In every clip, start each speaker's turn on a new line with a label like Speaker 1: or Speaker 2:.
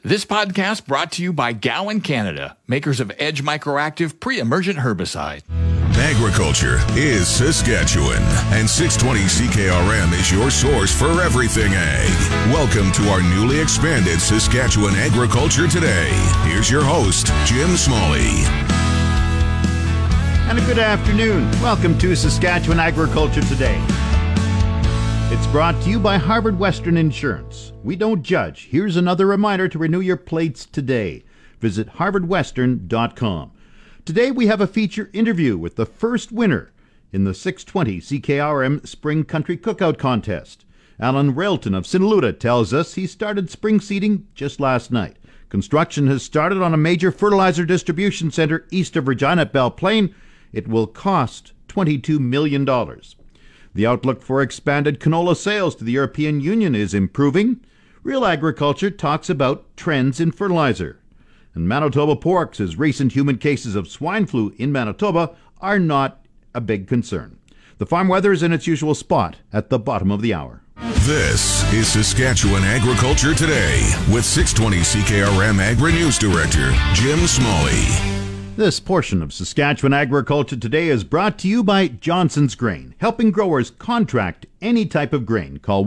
Speaker 1: This podcast brought to you by Gowan Canada, makers of Edge Microactive pre-emergent herbicide.
Speaker 2: Agriculture is Saskatchewan, and 620 CKRM is your source for everything ag. Welcome to our newly expanded Saskatchewan Agriculture Today. Here's your host, Jim Smalley.
Speaker 3: And a good afternoon. Welcome to Saskatchewan Agriculture Today. It's brought to you by Harvard Western Insurance. We don't judge. Here's another reminder to renew your plates today. Visit harvardwestern.com. Today we have a feature interview with the first winner in the 620 CKRM Spring Country Cookout Contest. Alan Railton of Sinaloa tells us he started spring seeding just last night. Construction has started on a major fertilizer distribution center east of Regina at Belle Plaine. It will cost $22 million. The outlook for expanded canola sales to the European Union is improving. Real Agriculture talks about trends in fertilizer. And Manitoba Pork says recent human cases of swine flu in Manitoba are not a big concern. The farm weather is in its usual spot at the bottom of the hour.
Speaker 2: This is Saskatchewan Agriculture Today with 620 CKRM Agri-News Director Jim Smalley.
Speaker 3: This portion of Saskatchewan Agriculture Today is brought to you by Johnson's Grain, helping growers contract any type of grain. Call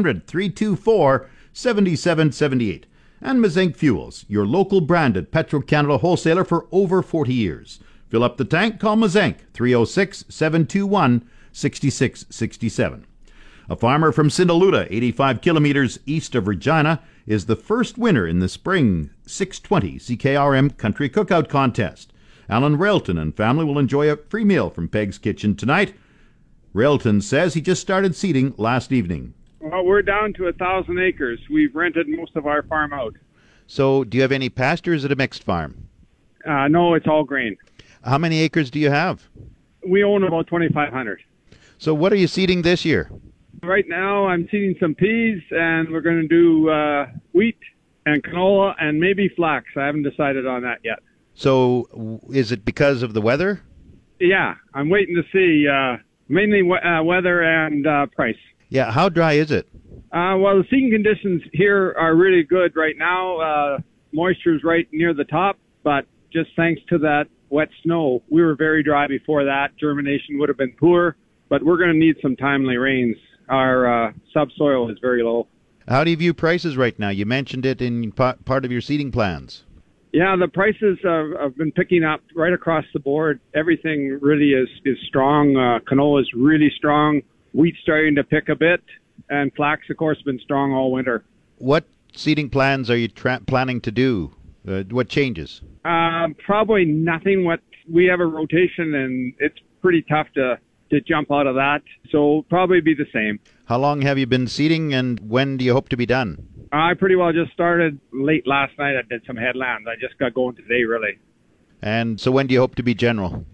Speaker 3: 1-800-324-7778. And Mazenk Fuels, your local branded Petro-Canada wholesaler for over 40 years. Fill up the tank, call Mazenk, 306-721-6667. A farmer from Sinaloa, 85 kilometers east of Regina, is the first winner in the spring 620 CKRM Country Cookout Contest. Alan Railton and family will enjoy a free meal from Peg's Kitchen tonight. Railton says he just started seeding last evening.
Speaker 4: Well, we're down to 1,000 acres. We've rented most of our farm out.
Speaker 3: So do you have any pasture, or is it a mixed farm?
Speaker 4: No, it's all grain.
Speaker 3: How many acres do you have?
Speaker 4: We own about 2,500.
Speaker 3: So what are you seeding this year?
Speaker 4: Right now I'm seeding some peas, and we're going to do wheat and canola and maybe flax. I haven't decided on that yet.
Speaker 3: So is it because of the weather?
Speaker 4: Yeah, I'm waiting to see mainly weather and price.
Speaker 3: Yeah, how dry is it?
Speaker 4: Well, the seeding conditions here are really good right now. Moisture's right near the top, but just thanks to that wet snow, we were very dry before that. Germination would have been poor, but we're going to need some timely rains. Our subsoil is very low.
Speaker 3: How do you view prices right now? You mentioned it in part of your seeding plans.
Speaker 4: Yeah, the prices have been picking up right across the board. Everything really is strong. Canola is really strong. Wheat's starting to pick a bit. And flax, of course, has been strong all winter.
Speaker 3: What seeding plans are you planning to do? What changes?
Speaker 4: Probably nothing. We have a rotation, and it's pretty tough to jump out of that. So probably be the same.
Speaker 3: How long have you been seeding, and when do you hope to be done?
Speaker 4: I pretty well just started late last night. I did some headlands. I just got going today, really.
Speaker 3: And so when do you hope to be general?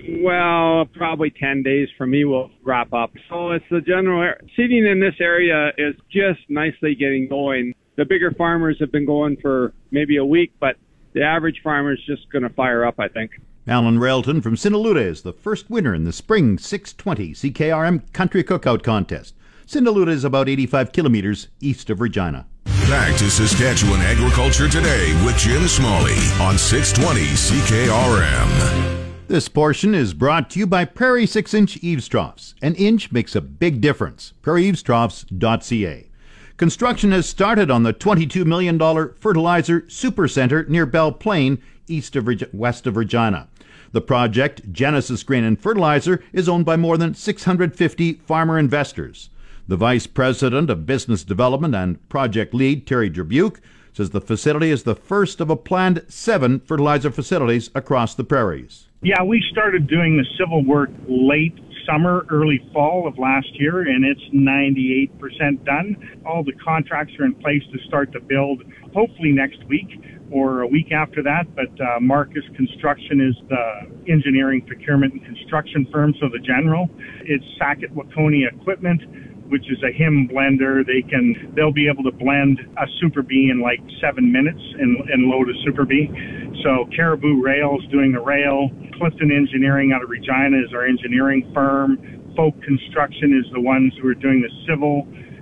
Speaker 4: Well, probably 10 days for me will wrap up. So it's the general. Seeding in this area is just nicely getting going. The bigger farmers have been going for maybe a week, but the average farmer is just going to fire up, I think.
Speaker 3: Alan Railton from Sinaloa is the first winner in the spring 620 CKRM Country Cookout Contest. Sinaloa is about 85 kilometers east of Regina.
Speaker 2: Back to Saskatchewan Agriculture Today with Jim Smalley on 620 CKRM.
Speaker 3: This portion is brought to you by Prairie 6-inch eaves troughs. An inch makes a big difference. PrairieEavesTroughs.ca. Construction has started on the $22 million fertilizer supercenter near Belle Plaine, west of Regina. The project, Genesis Grain and Fertilizer, is owned by more than 650 farmer investors. The Vice President of Business Development and Project Lead, Terry Dubuque, says the facility is the first of a planned 7 fertilizer facilities across the prairies.
Speaker 5: Yeah, we started doing the civil work late summer, early fall of last year, and it's 98% done. All the contracts are in place to start to build, hopefully next week or a week after that. But Marcus Construction is the engineering, procurement, and construction firm, so the general. It's Sackett Waconia Equipment, which is a HIM blender. They'll be able to blend a Super B in like 7 minutes and load a Super B. So Caribou Rail is doing the rail. Clifton Engineering out of Regina is our engineering firm. Folk Construction is the ones who are doing the civil.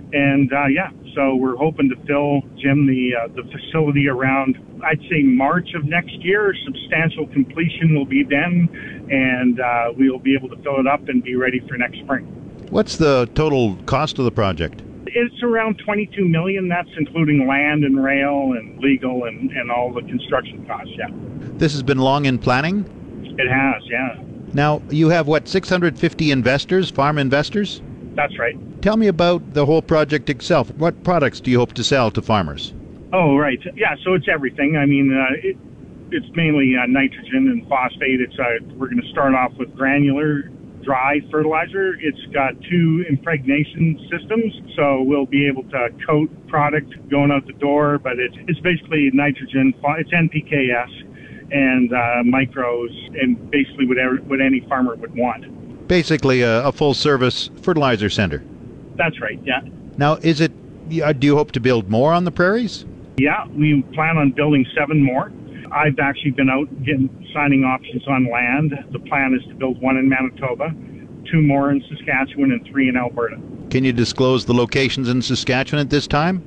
Speaker 5: And so we're hoping to fill, Jim, the facility around, I'd say, March of next year. Substantial completion will be then, and we'll be able to fill it up and be ready for next spring.
Speaker 3: What's the total cost of the project?
Speaker 5: It's around $22 million. That's including land and rail and legal and all the construction costs, yeah.
Speaker 3: This has been long in planning?
Speaker 5: It has, yeah.
Speaker 3: Now, you have, 650 investors, farm investors?
Speaker 5: That's right.
Speaker 3: Tell me about the whole project itself. What products do you hope to sell to farmers?
Speaker 5: Oh, right. Yeah, so it's everything. I mean, it's mainly nitrogen and phosphate. We're going to start off with granular dry fertilizer. It's got 2 impregnation systems, so we'll be able to coat product going out the door, but it's basically nitrogen. It's NPKs and micros, and basically what any farmer would want.
Speaker 3: Basically a full-service fertilizer center.
Speaker 5: That's right, yeah.
Speaker 3: Now, do you hope to build more on the prairies?
Speaker 5: Yeah, we plan on building 7 more. I've actually been out signing options on land. The plan is to build 1 in Manitoba, 2 more in Saskatchewan, and 3 in Alberta.
Speaker 3: Can you disclose the locations in Saskatchewan at this time?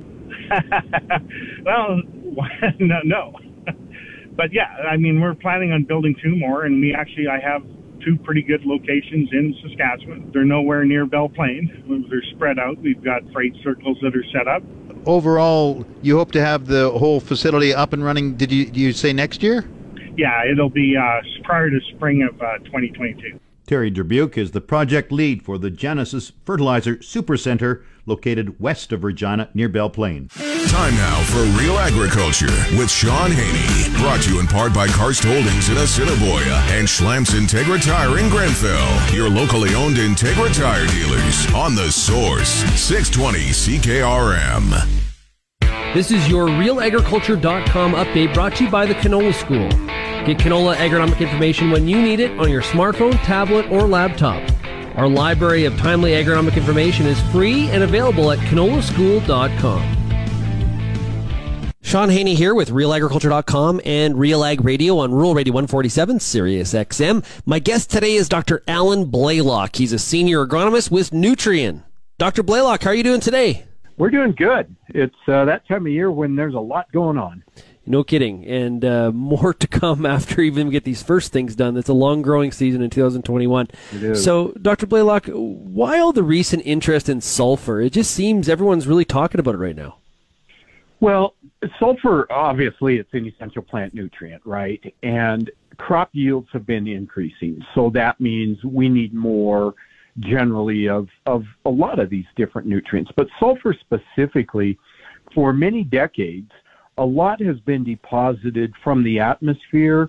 Speaker 5: Well, no. But yeah, I mean, we're planning on building 2 more, and I have 2 pretty good locations in Saskatchewan. They're nowhere near Belle Plaine. They're spread out. We've got freight circles that are set up.
Speaker 3: Overall, you hope to have the whole facility up and running, did you say next year?
Speaker 5: Yeah, it'll be prior to spring of 2022.
Speaker 3: Terry Dubuque is the project lead for the Genesis Fertilizer Supercenter located west of Regina near Belle Plaine.
Speaker 2: Time now for Real Agriculture with Sean Haney. Brought to you in part by Karst Holdings in Assiniboia and Schlamps Integra Tire in Grenfell. Your locally owned Integra Tire dealers on The Source, 620 CKRM.
Speaker 6: This is your RealAgriculture.com update brought to you by the Canola School. Get canola agronomic information when you need it on your smartphone, tablet, or laptop. Our library of timely agronomic information is free and available at canolaschool.com. Sean Haney here with RealAgriculture.com and Real Ag Radio on Rural Radio 147, Sirius XM. My guest today is Dr. Alan Blaylock. He's a senior agronomist with Nutrien. Dr. Blaylock, how are you doing today?
Speaker 7: We're doing good. It's that time of year when there's a lot going on.
Speaker 6: No kidding. And more to come after even we get these first things done. It's a long growing season in 2021.
Speaker 7: It is.
Speaker 6: So, Dr. Blaylock, why all the recent interest in sulfur? It just seems everyone's really talking about it right now.
Speaker 7: Well, sulfur, obviously, it's an essential plant nutrient, right? And crop yields have been increasing. So that means we need more generally of a lot of these different nutrients. But sulfur specifically, for many decades, a lot has been deposited from the atmosphere,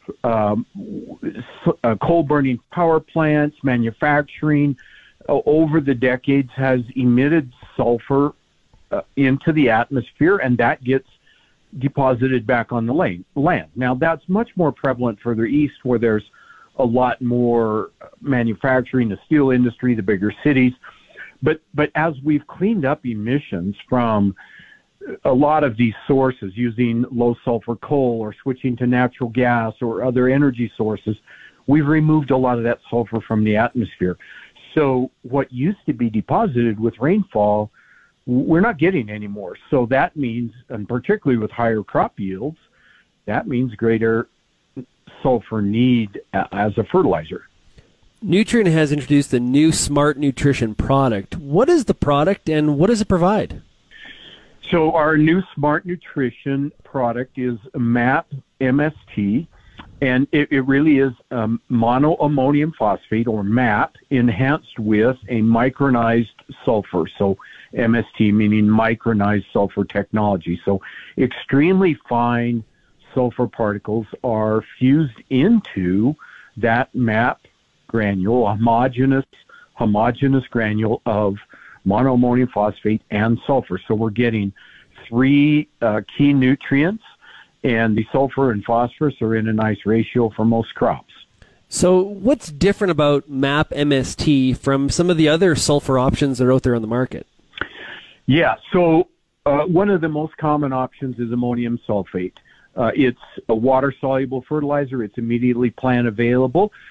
Speaker 7: coal-burning power plants, manufacturing, over the decades has emitted sulfur into the atmosphere, and that gets deposited back on the land. Now, that's much more prevalent further east where there's a lot more manufacturing, the steel industry, the bigger cities. But as we've cleaned up emissions from a lot of these sources using low sulfur coal or switching to natural gas or other energy sources, we've removed a lot of that sulfur from the atmosphere. So what used to be deposited with rainfall, we're not getting anymore. So that means, and particularly with higher crop yields, that means greater sulfur need as a fertilizer.
Speaker 6: Nutrien has introduced the new Smart Nutrition product. What is the product and what does it provide?
Speaker 7: So our new Smart Nutrition product is MAP MST, and it really is monoammonium phosphate, or MAP, enhanced with a micronized sulfur. So MST meaning micronized sulfur technology. So extremely fine sulfur particles are fused into that MAP granule, a homogeneous granule of monoammonium phosphate and sulfur. So we're getting 3 key nutrients, and the sulfur and phosphorus are in a nice ratio for most crops.
Speaker 6: So what's different about MAP MST from some of the other sulfur options that are out there on the market?
Speaker 7: Yeah, so one of the most common options is ammonium sulfate. It's a water-soluble fertilizer. It's immediately plant available.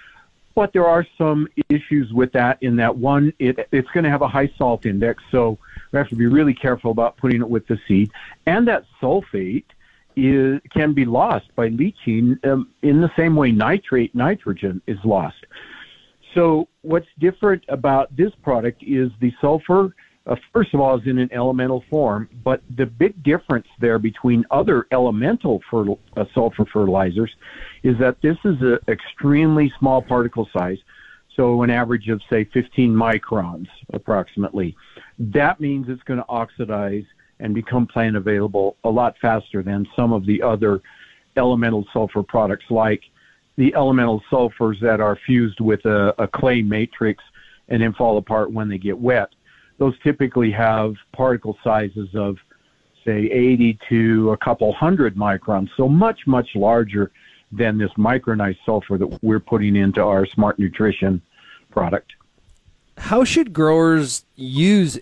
Speaker 7: But there are some issues with that in that one, it's going to have a high salt index, so we have to be really careful about putting it with the seed. And that sulfate can be lost by leaching in the same way nitrogen is lost. So what's different about this product is the sulfur, first of all, is in an elemental form, but the big difference there between other elemental sulfur fertilizers is that this is an extremely small particle size, so an average of, say, 15 microns approximately. That means it's going to oxidize and become plant available a lot faster than some of the other elemental sulfur products, like the elemental sulfurs that are fused with a clay matrix and then fall apart when they get wet. Those typically have particle sizes of, say, 80 to a couple hundred microns, so much, much larger than this micronized sulfur that we're putting into our Smart Nutrition product.
Speaker 6: How should growers use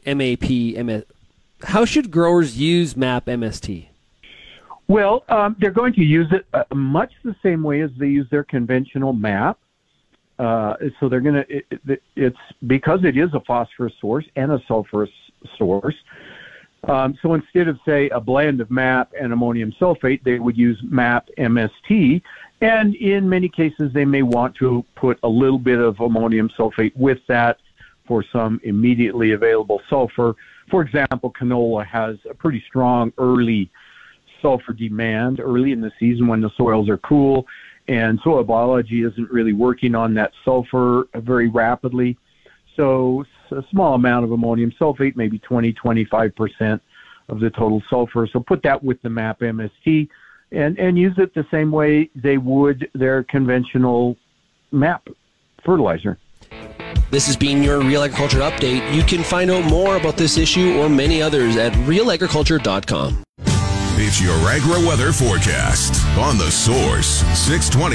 Speaker 6: How should growers use MAP MST?
Speaker 7: Well, they're going to use it much the same way as they use their conventional MAP. So they're going to, it's because it is a phosphorus source and a sulfurous source. So instead of, say, a blend of MAP and ammonium sulfate, they would use MAP MST. And in many cases, they may want to put a little bit of ammonium sulfate with that for some immediately available sulfur. For example, canola has a pretty strong early sulfur demand early in the season when the soils are cool, and soil biology isn't really working on that sulfur very rapidly. So a small amount of ammonium sulfate, maybe 20-25% of the total sulfur. So put that with the MAP MST and use it the same way they would their conventional MAP fertilizer.
Speaker 8: This has been your Real Agriculture Update. You can find out more about this issue or many others at realagriculture.com.
Speaker 2: It's your agri-weather forecast on The Source, 620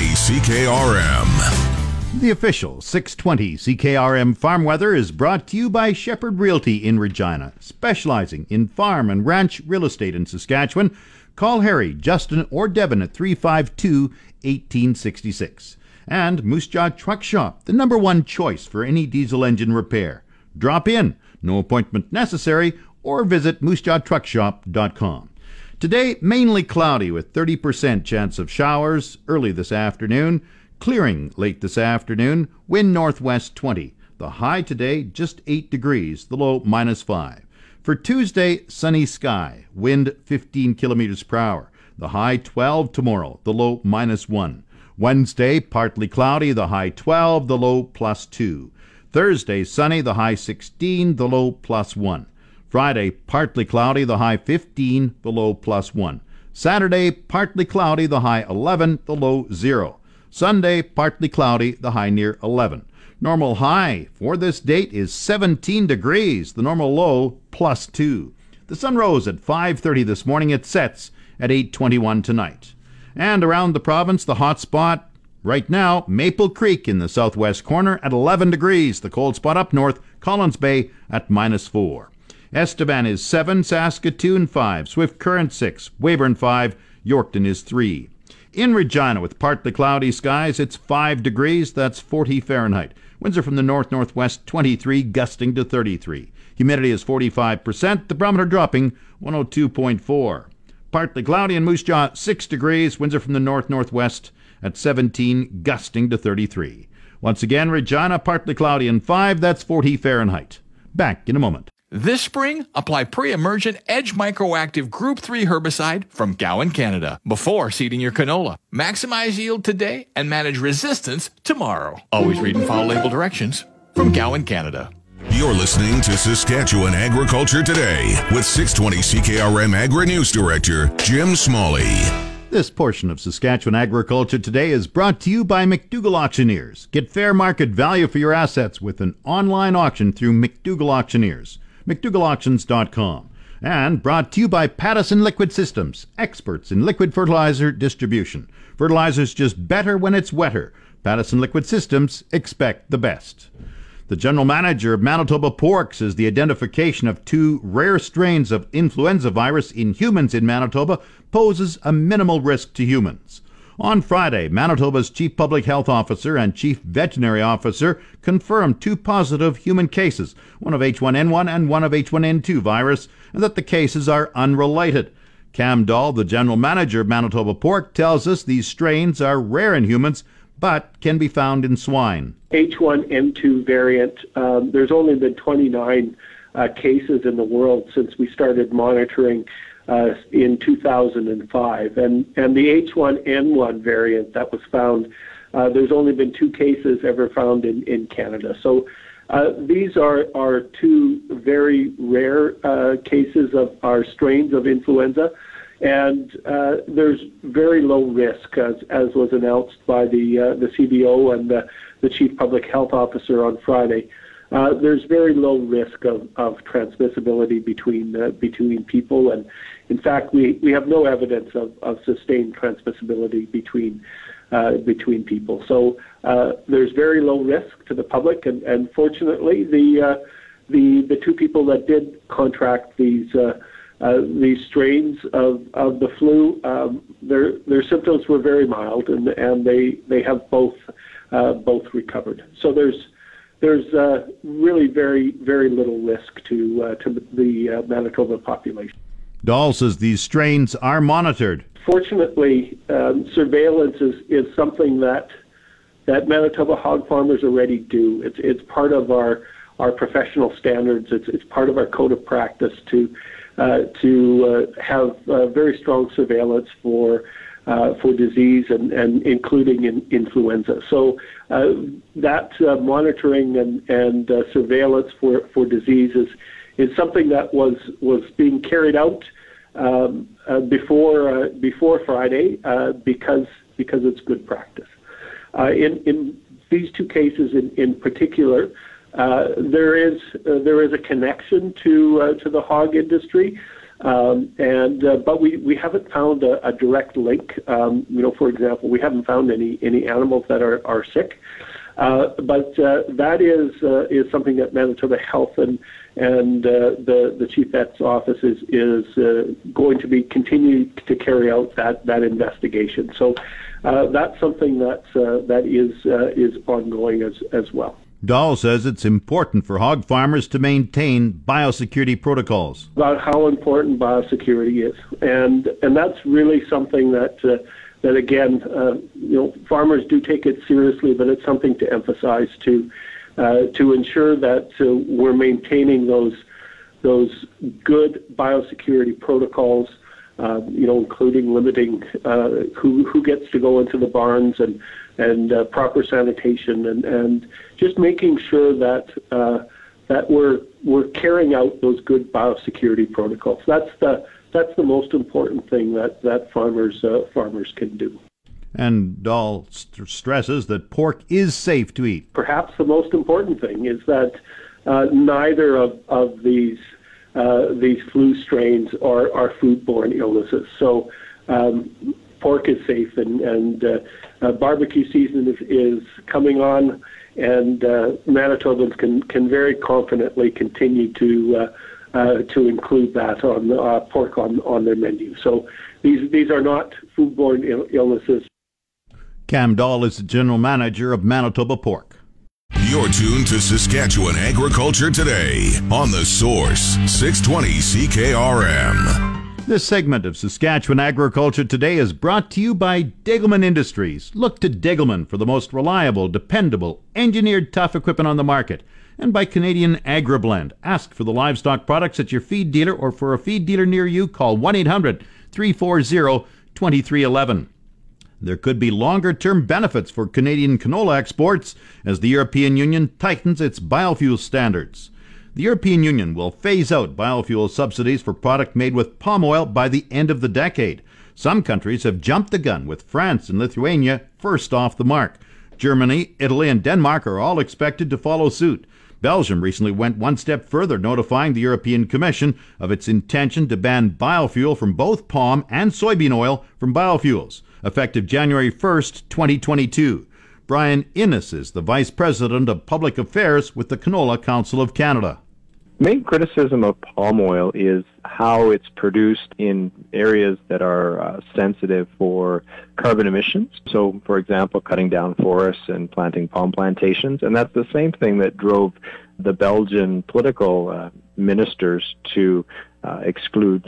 Speaker 2: CKRM.
Speaker 3: The official 620 CKRM farm weather is brought to you by Shepherd Realty in Regina, specializing in farm and ranch real estate in Saskatchewan. Call Harry, Justin, or Devin at 352-1866. And Moose Jaw Truck Shop, the #1 choice for any diesel engine repair. Drop in, no appointment necessary, or visit moosejawtruckshop.com. Today, mainly cloudy with 30% chance of showers early this afternoon, clearing late this afternoon, wind northwest 20. The high today, just 8 degrees, the low -5. For Tuesday, sunny sky, wind 15 kilometers per hour, the high 12 tomorrow, the low -1. Wednesday, partly cloudy, the high 12, the low +2. Thursday, sunny, the high 16, the low +1. Friday, partly cloudy, the high 15, the low +1. Saturday, partly cloudy, the high 11, the low 0. Sunday, partly cloudy, the high near 11. Normal high for this date is 17 degrees, the normal low +2. The sun rose at 5:30 this morning. It sets at 8:21 tonight. And around the province, the hot spot right now, Maple Creek in the southwest corner at 11 degrees. The cold spot up north, Collins Bay at -4. Estevan is 7, Saskatoon 5, Swift Current 6, Weyburn 5, Yorkton is 3. In Regina, with partly cloudy skies, it's 5 degrees, that's 40 Fahrenheit. Winds are from the north-northwest 23, gusting to 33. Humidity is 45%, the barometer dropping 102.4. Partly cloudy in Moose Jaw, 6 degrees. Winds are from the north-northwest at 17, gusting to 33. Once again, Regina, partly cloudy and 5, that's 40 Fahrenheit. Back in a moment.
Speaker 1: This spring, apply pre-emergent Edge Microactive Group 3 herbicide from Gowan, Canada, before seeding your canola. Maximize yield today and manage resistance tomorrow. Always read and follow label directions from Gowan, Canada.
Speaker 2: You're listening to Saskatchewan Agriculture Today with 620 CKRM Agri-News Director Jim Smalley.
Speaker 3: This portion of Saskatchewan Agriculture Today is brought to you by McDougall Auctioneers. Get fair market value for your assets with an online auction through McDougall Auctioneers. McDougallAuctions.com. And brought to you by Pattison Liquid Systems, experts in liquid fertilizer distribution. Fertilizer's just better when it's wetter. Pattison Liquid Systems, expect the best. The general manager of Manitoba Pork says the identification of 2 rare strains of influenza virus in humans in Manitoba poses a minimal risk to humans. On Friday, Manitoba's Chief Public Health Officer and Chief Veterinary Officer confirmed 2 positive human cases, one of H1N1 and one of H1N2 virus, and that the cases are unrelated. Cam Dahl, the General Manager of Manitoba Pork, tells us these strains are rare in humans, but can be found in swine.
Speaker 9: H1N2 variant, there's only been 29 cases in the world since we started monitoring in 2005. And the H1N1 variant that was found, there's only been 2 cases ever found in Canada. So these are 2 very rare cases of our strains of influenza. And there's very low risk, as was announced by the CBO and the Chief Public Health Officer on Friday. There's very low risk of transmissibility between people, and in fact, we have no evidence of sustained transmissibility between people. So there's very low risk to the public, and fortunately, the 2 people that did contract these strains of the flu, their symptoms were very mild, and they have both recovered. So there's really very, very little risk to the Manitoba population.
Speaker 3: Dahl says these strains are monitored.
Speaker 9: Fortunately, surveillance is something that Manitoba hog farmers already do. It's part of our professional standards. It's part of our code of practice to have very strong surveillance for disease and including in influenza. So that monitoring and surveillance for disease is something that was being carried out before Friday because it's good practice. In these 2 cases in particular, there is a connection to the hog industry. But we haven't found a direct link. For example, we haven't found any animals that are sick. But that is something that Manitoba Health and the Chief Vet's office is going to be continuing to carry out that investigation. So that's something that is ongoing as well.
Speaker 3: Dahl says it's important for hog farmers to maintain biosecurity protocols.
Speaker 9: About how important biosecurity is, and that's really something that again, farmers do take it seriously, but it's something to emphasize to ensure that we're maintaining those good biosecurity protocols. Including limiting who gets to go into the barns and proper sanitation and just making sure that we're carrying out those good biosecurity protocols. That's the most important thing that farmers can do.
Speaker 3: And Dahl stresses that pork is safe to eat.
Speaker 9: Perhaps the most important thing is that neither of these flu strains are foodborne illnesses. So pork is safe, and barbecue season is coming on, and Manitobans can very confidently continue to include that on pork on their menu. So these are not foodborne illnesses.
Speaker 3: Cam Dahl is the General Manager of Manitoba Pork.
Speaker 2: You're tuned to Saskatchewan Agriculture Today on The Source, 620 CKRM.
Speaker 3: This segment of Saskatchewan Agriculture Today is brought to you by Degelman Industries. Look to Degelman for the most reliable, dependable, engineered tough equipment on the market. And by Canadian AgriBlend. Ask for the livestock products at your feed dealer, or for a feed dealer near you, call 1-800-340-2311. There could be longer-term benefits for Canadian canola exports as the European Union tightens its biofuel standards. The European Union will phase out biofuel subsidies for product made with palm oil by the end of the decade. Some countries have jumped the gun, with France and Lithuania first off the mark. Germany, Italy, and Denmark are all expected to follow suit. Belgium recently went one step further, notifying the European Commission of its intention to ban biofuel from both palm and soybean oil from biofuels, effective January 1st, 2022. Brian Innes is the Vice President of Public Affairs with the Canola Council of Canada.
Speaker 10: Main criticism of palm oil is how it's produced in areas that are sensitive for carbon emissions. So, for example, cutting down forests and planting palm plantations. And that's the same thing that drove the Belgian political ministers to exclude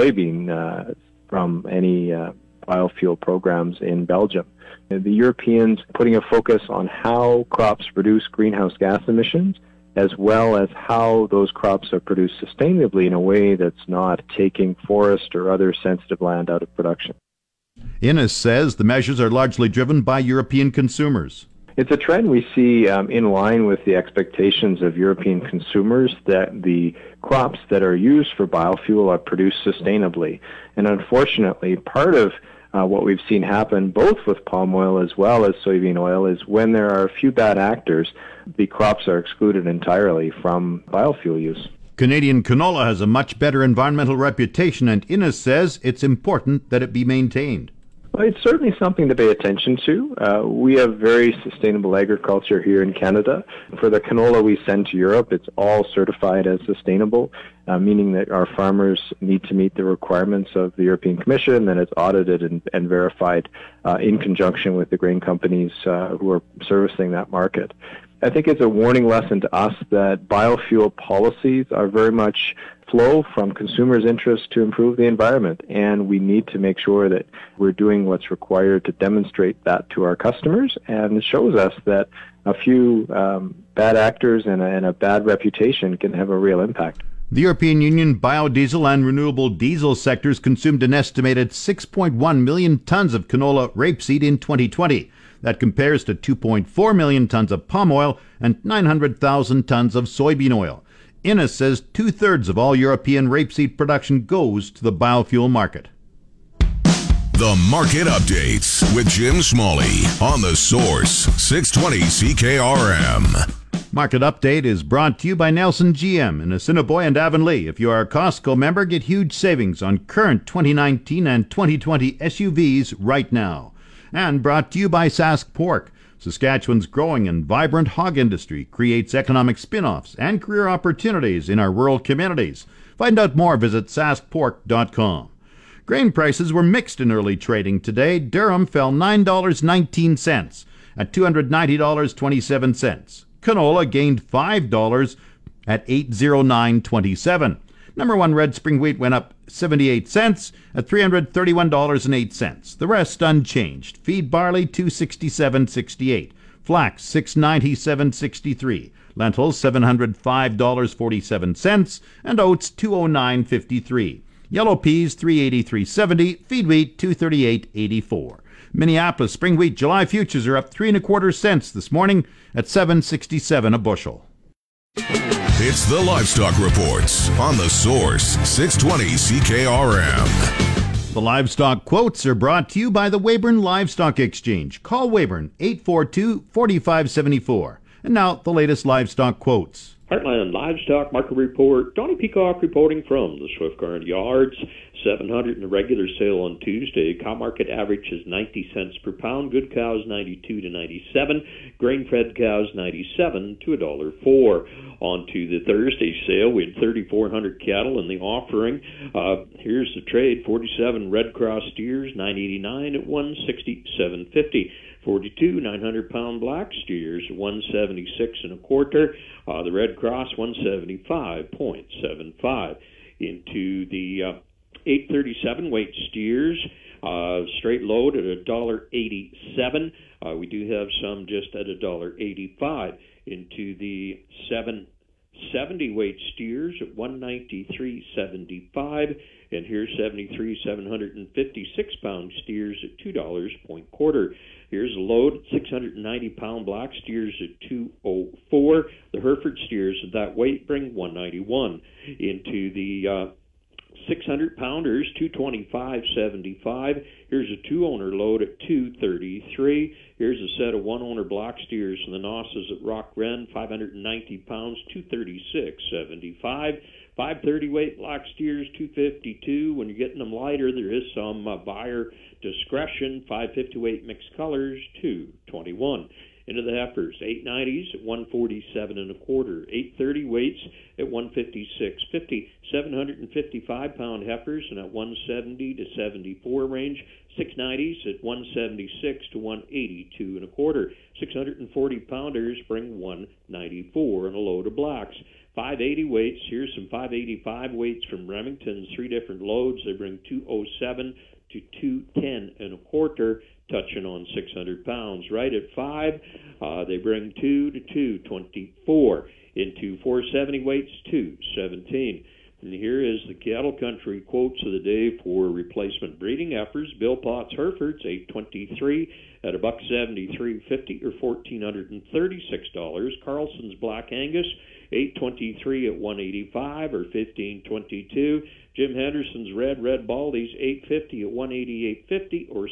Speaker 10: soybean from any biofuel programs in Belgium. The Europeans putting a focus on how crops reduce greenhouse gas emissions, as well as how those crops are produced sustainably in a way that's not taking forest or other sensitive land out of production.
Speaker 3: Innes says the measures are largely driven by European consumers.
Speaker 10: It's a trend we see in line with the expectations of European consumers that the crops that are used for biofuel are produced sustainably. And unfortunately, part of what we've seen happen both with palm oil as well as soybean oil is when there are a few bad actors, the crops are excluded entirely from biofuel use.
Speaker 3: Canadian canola has a much better environmental reputation, and Innes says it's important that it be maintained.
Speaker 10: Well, it's certainly something to pay attention to. We have very sustainable agriculture here in Canada. For the canola we send to Europe, it's all certified as sustainable, meaning that our farmers need to meet the requirements of the European Commission, and it's audited and verified in conjunction with the grain companies who are servicing that market. I think it's a warning lesson to us that biofuel policies are very much flow from consumers' interest to improve the environment, and we need to make sure that we're doing what's required to demonstrate that to our customers, and it shows us that a few bad actors and a bad reputation can have a real impact.
Speaker 3: The European Union biodiesel and renewable diesel sectors consumed an estimated 6.1 million tons of canola rapeseed in 2020. That compares to 2.4 million tons of palm oil and 900,000 tons of soybean oil. Innes says 2/3 of all European rapeseed production goes to the biofuel market.
Speaker 2: The Market Updates with Jim Smalley on The Source, 620 CKRM.
Speaker 3: Market Update is brought to you by Nelson GM in Assiniboia and Avonlea. If you are a Costco member, get huge savings on current 2019 and 2020 SUVs right now. And brought to you by Sask Pork. Saskatchewan's growing and vibrant hog industry creates economic spin-offs and career opportunities in our rural communities. Find out more, visit saskpork.com. Grain prices were mixed in early trading today. Durum fell $9.19 at $290.27. Canola gained $5 at $809.27. Number one red spring wheat went up 78 cents at $331.08. The rest unchanged. Feed barley $267.68. Flax $697.63. Lentils $705.47 and oats $209.53. Yellow peas $383.70. Feed wheat $238.84. Minneapolis spring wheat July futures are up 3 1/4 cents this morning at $7.67 a bushel.
Speaker 2: It's the Livestock Reports on The Source, 620 CKRM.
Speaker 3: The livestock quotes are brought to you by the Weyburn Livestock Exchange. Call Weyburn 842-4574. And now the latest livestock quotes.
Speaker 11: Heartland Livestock Market Report. Donnie Peacock reporting from the Swift Current Yards. 700 in the regular sale on Tuesday. Cow market average is 90 cents per pound. Good cows 92 to 97. Grain-fed cows 97 to $1.04. On to the Thursday sale. We had 3,400 cattle in the offering. Here's the trade. 47 Red Cross steers, $9.89 at $167.50. 42 900-pound black steers, $176 1/4. The Red Cross, $175.75. Into the 837 weight steers, straight load at $1.87. We do have some just at $1.85. Into the 770 weight steers at $193.75. And here's 73 756-pound steers at $2.25. Here's a load, 690-pound black steers at $2.04. The Hereford steers at that weight bring $191. Into the 600-pounders, $225.75. Here's a two-owner load at $233. Here's a set of one-owner block steers from the Nosses at Rock Ren, 590 pounds, $236.75. 530 weight block steers, $252. When you're getting them lighter, there is some buyer discretion. 550 weight mixed colors, $221. Into the heifers, 890s at 147 and a quarter, 830 weights at 156.50, 755-pound heifers and at 170 to 74 range, 690s at 176 to 182 and a quarter, 640-pounders bring 194 and a load of blocks. 580 weights, here's some 585 weights from Remington's, 3 different loads. They bring 207 to 210 and a quarter, touching on 600 pounds. Right at 5, they bring 2 to 224. Into 470 weights, 217. And here is the cattle country quotes of the day for replacement breeding heifers. Bill Potts Herefords, 823 at $173.50 or $1,436. Carlson's Black Angus, 823 at $185 or $1,522. Jim Henderson's Red Baldies, 850 at $188.50 or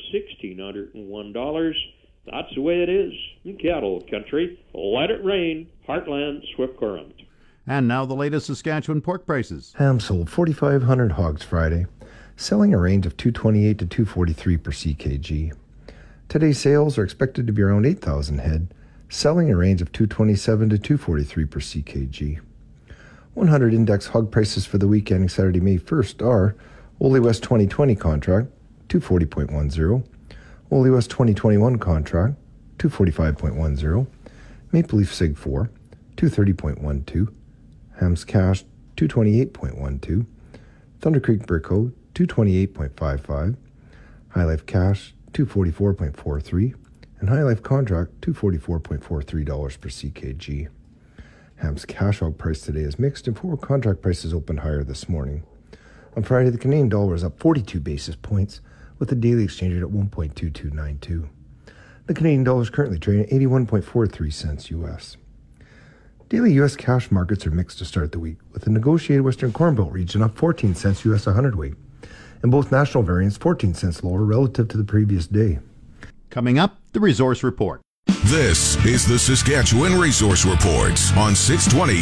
Speaker 11: $1,601. That's the way it is in cattle country. Let it rain. Heartland Swift Current.
Speaker 3: And now the latest Saskatchewan pork prices.
Speaker 12: Ham sold 4,500 hogs Friday, selling a range of $228 to $243 per CKG. Today's sales are expected to be around 8,000 head, selling a range of $227 to $243 per CKG. 100 index hog prices for the week ending Saturday, May 1st are Ole West 2020 contract, $240.10, Ole West 2021 contract, $245.10, Maple Leaf Sig 4, $230.12, Hams Cash, $228.12, Thunder Creek Brickhoe, $228.55, High Life Cash, $244.43, and High Life Contract, $244.43 per CKG. Ham's cash hog price today is mixed, and forward contract prices opened higher this morning. On Friday, the Canadian dollar is up 42 basis points, with the daily exchange rate at 1.2292. The Canadian dollar is currently trading at 81.43 cents U.S. Daily U.S. cash markets are mixed to start the week, with the negotiated Western Corn Belt region up 14 cents U.S. a hundredweight, and both national variants 14 cents lower relative to the previous day.
Speaker 3: Coming up, the Resource Report.
Speaker 2: This is the Saskatchewan Resource Report on 620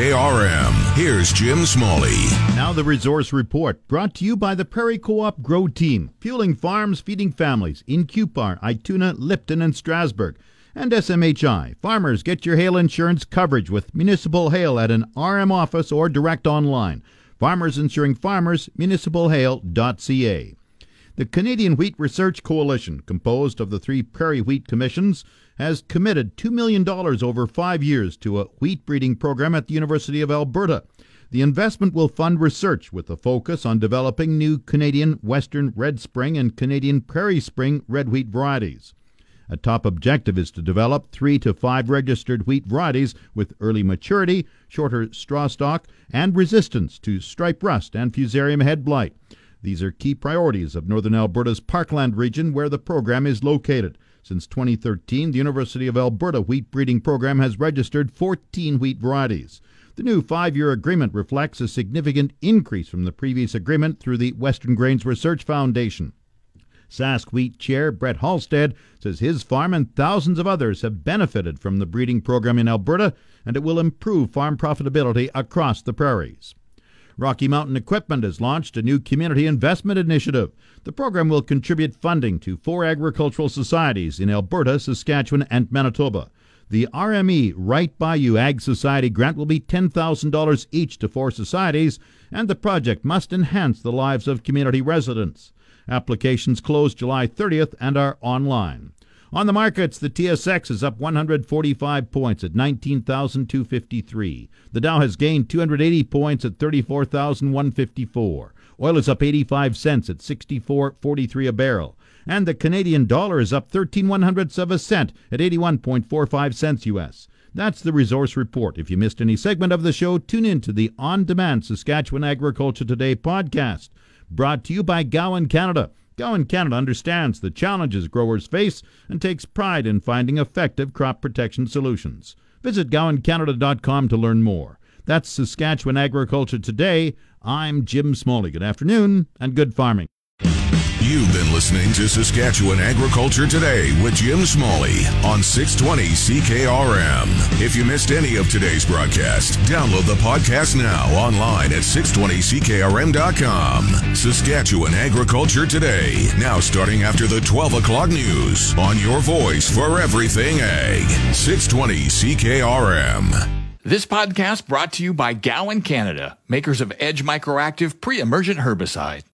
Speaker 2: CKRM. Here's Jim Smalley.
Speaker 3: Now the Resource Report, brought to you by the Prairie Co-op Grow Team, fueling farms, feeding families in Cupar, Ituna, Lipton, and Strasbourg. And SMHI, farmers, get your hail insurance coverage with Municipal Hail at an RM office or direct online. Farmers Insuring Farmers, municipalhail.ca. The Canadian Wheat Research Coalition, composed of the 3 Prairie Wheat Commissions, has committed $2 million over 5 years to a wheat breeding program at the University of Alberta. The investment will fund research with a focus on developing new Canadian Western Red Spring and Canadian Prairie Spring red wheat varieties. A top objective is to develop 3 to 5 registered wheat varieties with early maturity, shorter straw stalk, and resistance to stripe rust and fusarium head blight. These are key priorities of Northern Alberta's Parkland region, where the program is located. Since 2013, the University of Alberta wheat breeding program has registered 14 wheat varieties. The new 5-year agreement reflects a significant increase from the previous agreement through the Western Grains Research Foundation. Sask Wheat Chair Brett Halstead says his farm and thousands of others have benefited from the breeding program in Alberta, and it will improve farm profitability across the prairies. Rocky Mountain Equipment has launched a new community investment initiative. The program will contribute funding to 4 agricultural societies in Alberta, Saskatchewan, and Manitoba. The RME Right By You Ag Society grant will be $10,000 each to 4 societies, and the project must enhance the lives of community residents. Applications close July 30th and are online. On the markets, the TSX is up 145 points at 19,253. The Dow has gained 280 points at 34,154. Oil is up 85 cents at 64.43 a barrel. And the Canadian dollar is up 13/100ths of a cent at 81.45 cents U.S. That's the Resource Report. If you missed any segment of the show, tune in to the on-demand Saskatchewan Agriculture Today podcast, brought to you by Gowan Canada. Gowan Canada understands the challenges growers face and takes pride in finding effective crop protection solutions. Visit GowanCanada.com to learn more. That's Saskatchewan Agriculture Today. I'm Jim Smalley. Good afternoon and good farming.
Speaker 2: You've been listening to Saskatchewan Agriculture Today with Jim Smalley on 620 CKRM. If you missed any of today's broadcast, download the podcast now online at 620CKRM.com. Saskatchewan Agriculture Today, now starting after the 12 o'clock news on your voice for everything ag. 620 CKRM.
Speaker 1: This podcast brought to you by Gowan Canada, makers of Edge Microactive Pre-Emergent Herbicide.